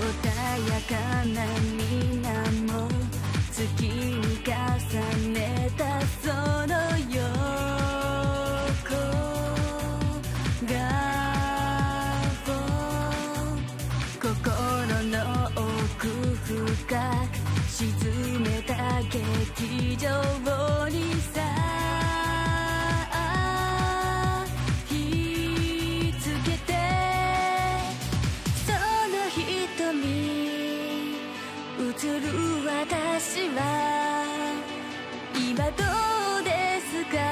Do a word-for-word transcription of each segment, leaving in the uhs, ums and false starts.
穏やかな水面月に重ねたその横顔心の奥深く沈めた劇場にさ引きつけてその瞳映る私は今どうですか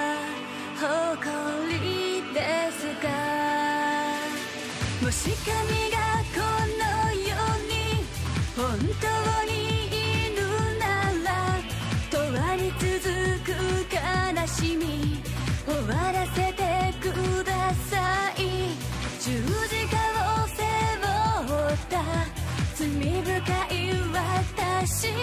誇りですかもし神がこの世に本当にいるなら永遠に続く悲しみ終わらせてください十字架を背負った罪深い私